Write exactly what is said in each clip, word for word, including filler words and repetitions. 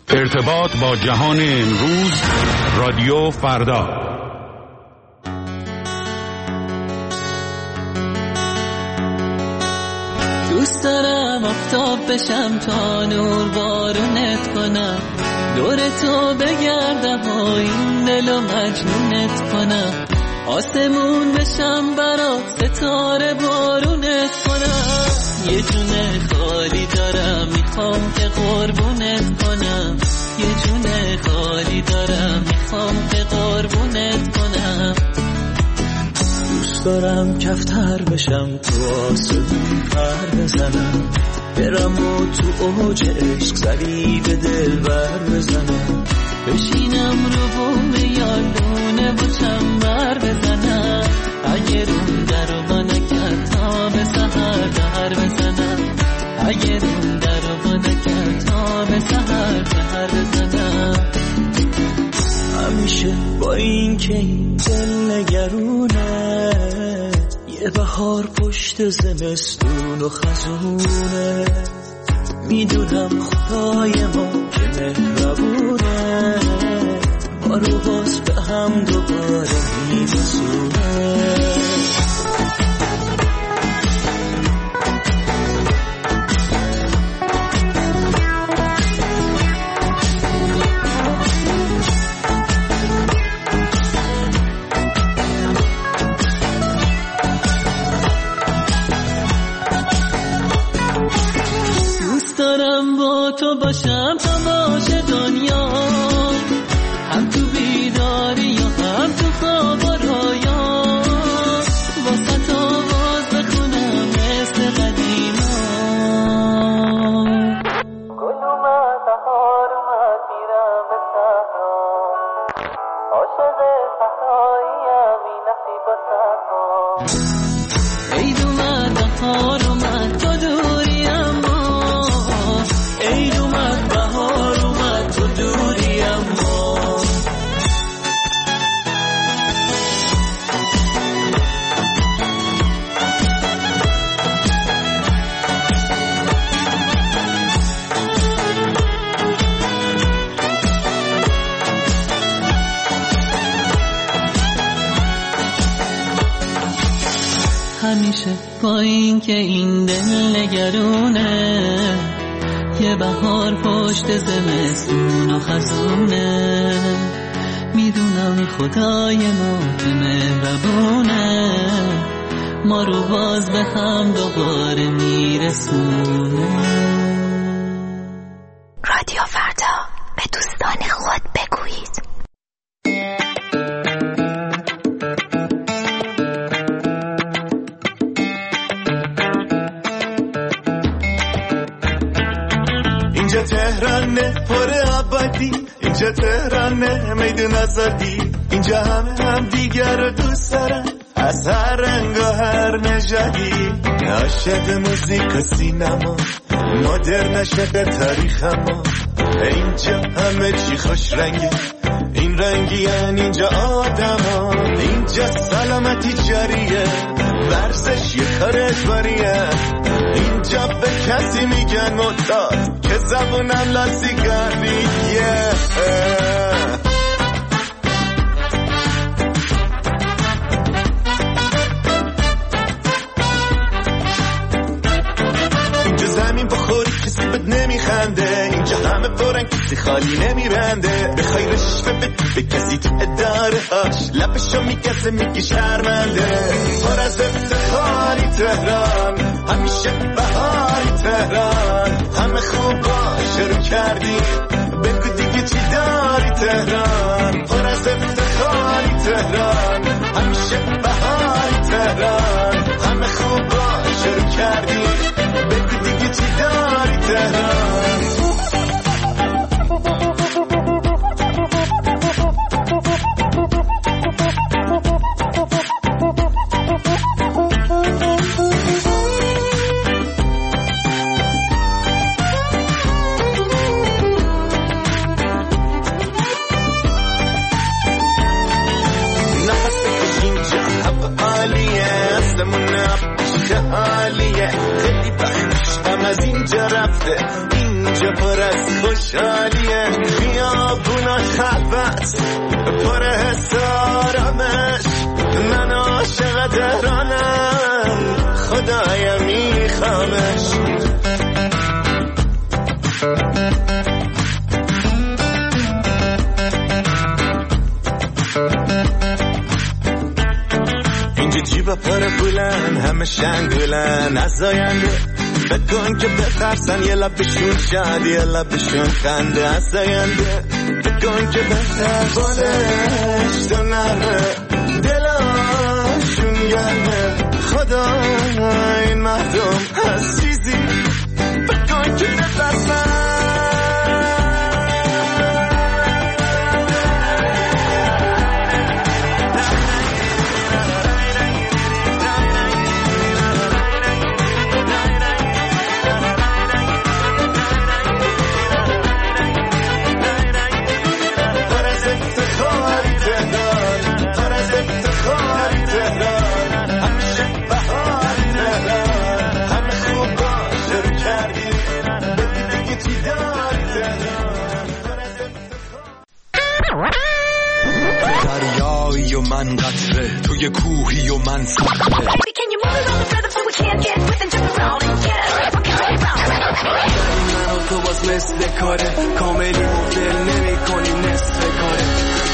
ارتباط با جهان امروز، رادیو فردا. دوست دارم آفتاب بشم تا نور بارونت کنم، دور تو بگردم و این دلو مجنونت کنم، آسمون بشم برات ستاره بارونت کنم. یه جونه خالی دارم میخوام که قربونت کنم، یه جونه خالی دارم میخوام که قربونت کنم. دوست دارم کفتر بشم تو آسمون پر بزنم، برم و تو اوج عشق سری به دل بر بزنم، بشینم رو بوم یالونه و چنبر بزنم، اگه رون در و با نکرد تا به سهر در بزنم، اگه رون در و با نکرد تا به سهر در بزنم. همیشه با این که این دل نگرونه، یه بهار پشت زمستون و خزونه، میدونم خدای ما که مهربونه، ما رو باز به هم دوباره میرسونه. تو باشم تا باشه دنیا، هم تو بیداری یا هم تو خواب و رویا، واسه تو باز بخونم مثل قدیما. گل اومد بهار اومد میرم به صحرا، عاشق صحراییم این نصیب و صحرا. عید اومد بهار اومد تو دوری اما، عید اومد بهار اومد تو دوری اما. همیشه با این که این دل نگرونه، یه بهار پشت زمستون و خزونه، میدونم خدای ما که مهربونه، ما رو باز به هم دوباره میرسونه. رادیو فردا، به دوستان خود بگویید. اینجا تهرانه پر آبادی، اینجا تهرانه میدون آزادی، اینجا همه هم دیگر رو دوست دارن از هر رنگ و هر نژادی. عاشق موزیک و سینما، مدرن عاشق تاریخ ما، اینجا همه چی خوش رنگه، این رنگی هن اینجا آدم ها، اینجا سلامتی جاریه، ورزش یه کار اجباریه، اینجا به کسی میگن معتاد که زبونم لاستیکاریه. اینجا زمین بخوری کسی بد نمیخنده، اینجا همه پرن کسی خالی نمیبنده، بخوای رشوه بدی به کسی تو اداره هاش لبشو میگزه میگی شرمنده. پر از افتخاری تهران، همیشه بهاری تهران، همه خوب شروع کردی بگو دیگه چی داری تهران. پر از افتخاری تهران، همیشه بهاری تهران، همه خوب شروع کردی بگو دیگه چی داری تهران. عالیه خیلی بخشم از اینجا رفته، اینجا خوشحالیه خیابونا خلوت پر حس آرامش من عاشق تهرانم خدایا میخوامش اینجا جیبا پر پولن همه شنگولن از آینده بکن که بترسن یه لبشون شاد یه لبشون خنده از آینده بکن که بترسن تو نره دلاشون گرمه خدا این مردم از چیزی بکن که بترسن دریایی و من قطره توی کوهی و من صخره من و تو باز مثل کاره کاملی مفل نمی کنی نصف کاره.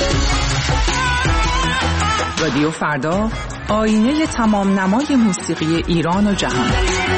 رادیو فردا آینه تمام نمای موسیقی ایران و جهان.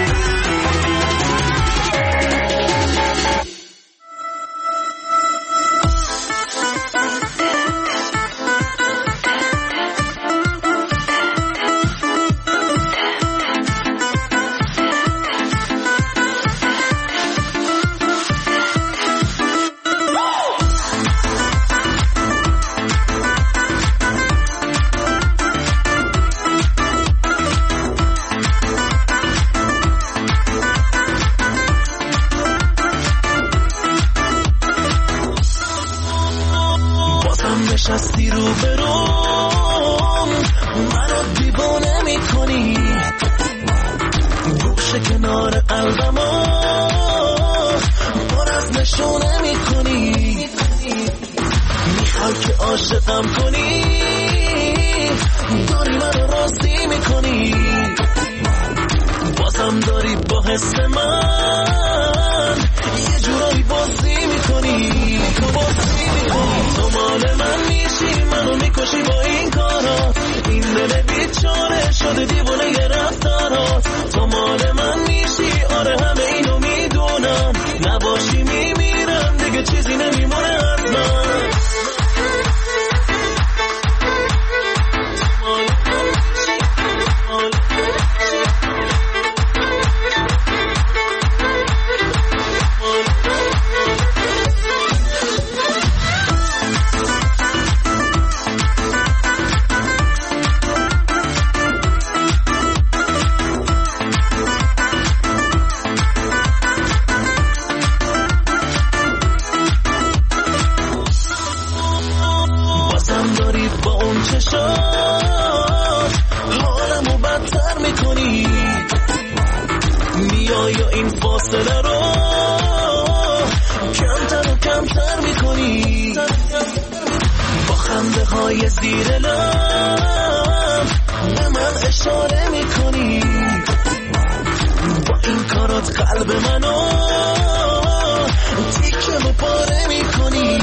نشستی رو برام منو دیوانه میکنی گوشه کنار قلبمو پر از نشونه میکنی میخوای که عاشقم کنی داری منو راستی میکنی بازم داری با حس من یه جورایی بازی میکنی بازی میکنی تو مال من میشی منو میکشی با این کارات این دل بیچاره شده دیوانه یه رفتارات تو مال من میشی آره همه اینو میدونم نباشی میمیرم دیگه چیزی نمیمونه از من حالمو بدتر میکنی میای و این فاصله رو کمتر و کمتر میکنی با خنده های زیر لب به من اشاره میکنی با این کارات قلب منو تیکه و پاره میکنی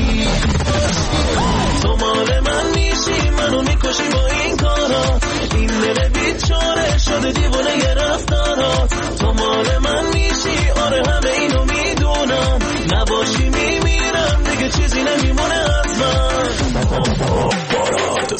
تو مال من میشی منو میکشی با این کارات این دل بیچاره شده دیوانه یه رفتارات تو مال من میشی آره همه اینو میدونم نباشی میمیرم دیگه چیزی نمیمونه از من بارات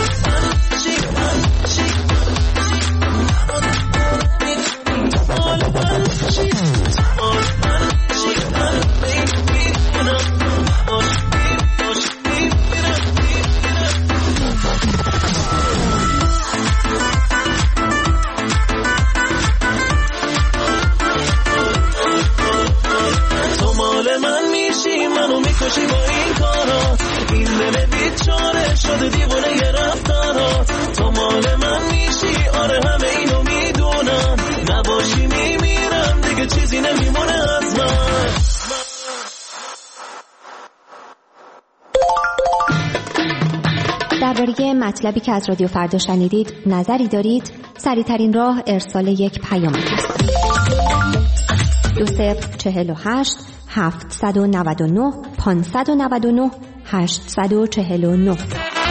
میکشی با این کارات این دل بیچاره شده دیوانه یه رفتارات تو مال من میشی آره همه اینو میدونم نباشی میمیرم دیگه چیزی نمیمونه از من درباره مطلبی که از رادیو فردا شنیدید نظری دارید؟ سریع‌ترین راه ارسال یک پیام است. دو صفر چهل و هشت هفتصد و نود و نه پانصد و نود و نه هشتصد و چهل و نه.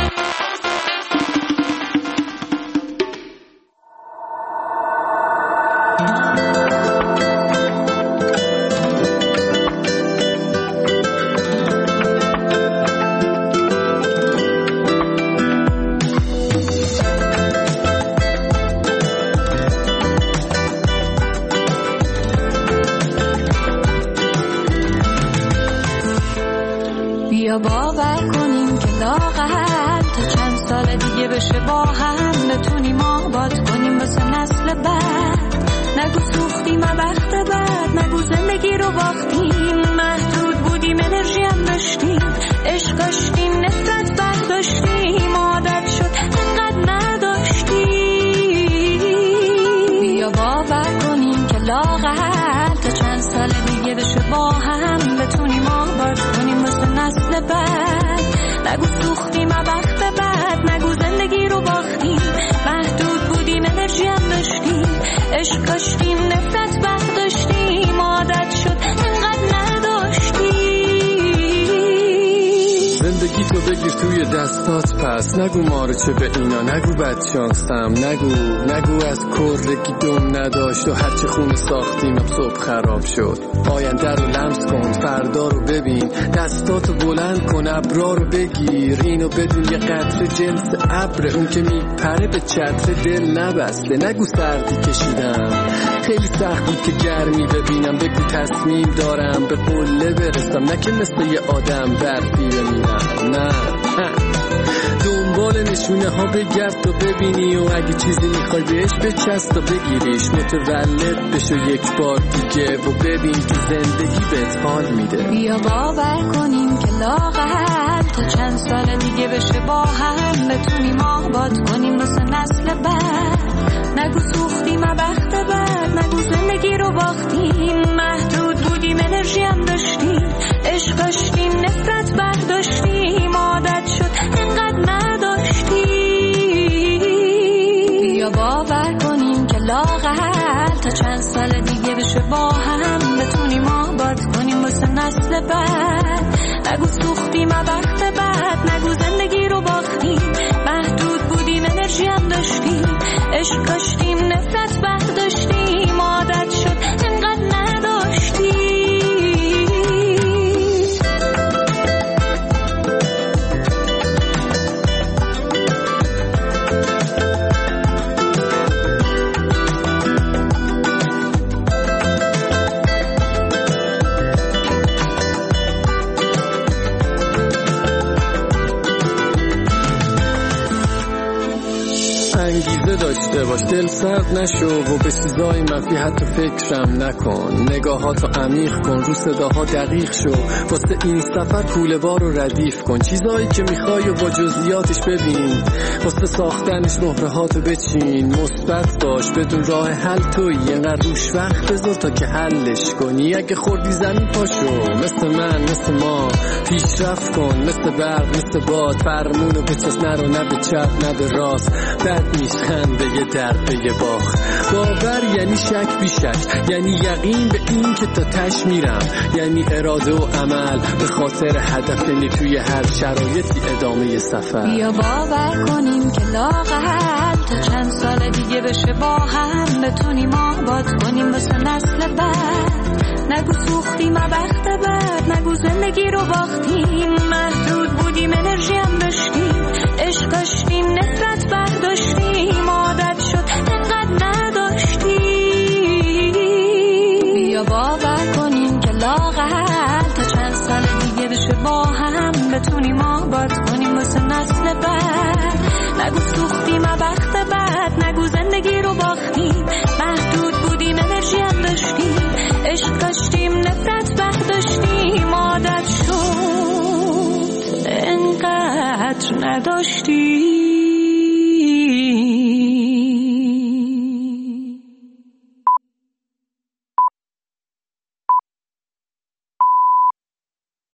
بیا باور کنیم که لااقل تا چند سال دیگه بشه با هم بتونیم آباد کنیم واسه نسل بعد. نگو سوختیم وقت بعد، نگو زندگی رو باختیم، محدود بودیم انرژی هم داشتیم، عشق داشتیم نفرت برداشتیم، عادت شد انقدر نداشتیم. بیا باور کنیم که لااقل تا چند سال دیگه بشه با هم بتونیم آباد کنیم واسه نسل بعد. نگو سوختیم وقت بعد، نگو زندگی رو باختیم، محدود بودیم انرژی هم داشتیم، عشق داشتیم نفرت برداشتیم، عادت شد انقدر نداشتیم. زندگی تو بگیر توی دستات پس، نگو مارو چه به اینا، نگو بدشانستم، نگو نگو از کرگی دم نداشت و هرچه خونه ساختیم اب صبح خراب شد. آینده رو لمس کن، فردا رو ببین، دستاتو بلند کن، ابرا رو بگیر، اینو بدون یه قطره جنس ابر، اون که میپره به چتر دل نبسته. نگو سردی کشیدم خیلی سخت بود که گرمی ببینم، بگو تصمیم دارم به قله برسم، نه که مثل یه آدم برفی ببینم. نه دنبال نشونه ها بگرد و ببینی، و اگه چیزی میخوای بهش بچست و بگیریش، متولد بشو یک بار دیگه و ببین که زندگی بهت حال میده. بیا باور کنیم که لااقل تا چند سال دیگه بشه با هم بتونیم آباد کنیم واسه نسل بعد. نگو سوختیم وقت بعد، نگو زندگی رو باختیم، محدود بودیم انرژی هم داشتیم، عشق داشتیم نفرت برداشتیم، عادت شد انقدر نداشتیم. بیا باور کنیم که لااقل تا چند سال دیگه بشه با هم بتونیم آباد کنیم واسه نسل بعد. نگو سوختیم وقت بعد، نگو زندگی رو باختیم، محدود بودیم انرژی هم داشتیم، عشق داشتیم نفرت برداشتیم، عادت شد انقدر نداشتیم. انگیزه داشته باش، دل سرد نشو و به چیزای منفی حتی فکرم نکن، نگاهاتو عمیق کن، رو صداها دقیق شو، واسه این سفر کوله بار رو ردیف کن، چیزایی که میخوای و با جزئیاتش ببین، واسه ساختنش مهره هاتو بچین، مثبت باش بدون راه حل تویی، اینقدر روش وقت بذار تا که حلش کنی، اگه خوردی زمین پاشو، مثل من مثل ما پیشرفت کن، مثل برق مثل باد، فرمونو به چست نرو، نه به چپ نه به راست، بد میشخند به یه درد به یه باخت. باور یعنی شک بی شک، یعنی یقین به این که تا تش میرم، یعنی اراده و عمل به خاطر هدف، یعنی توی هر شرایطی ادامه سفر. بیا باور کنیم که لااقل تا چند سال دیگه بشه با هم بتونیم آباد کنیم واسه نسل بعد. نگو سوختیم وقت بعد، نگو زندگی رو باختیم، محدود بودیم انرژی هم داشتیم، عشق داشتیم نفرت برداشتیم، عادت شد انقدر نداشتیم. بیا باور کنیم که لااقل تا چند سال دیگه بشه با هم بتونیم آباد کنیم واسه نسل بعد. نگو سوختیم وقت بعد، نگو زندگی رو باختیم، محدود بودیم انرژی هم داشتیم، عشق داشتیم نفرت برداشتیم، عادت شد انقدر نداشتیم.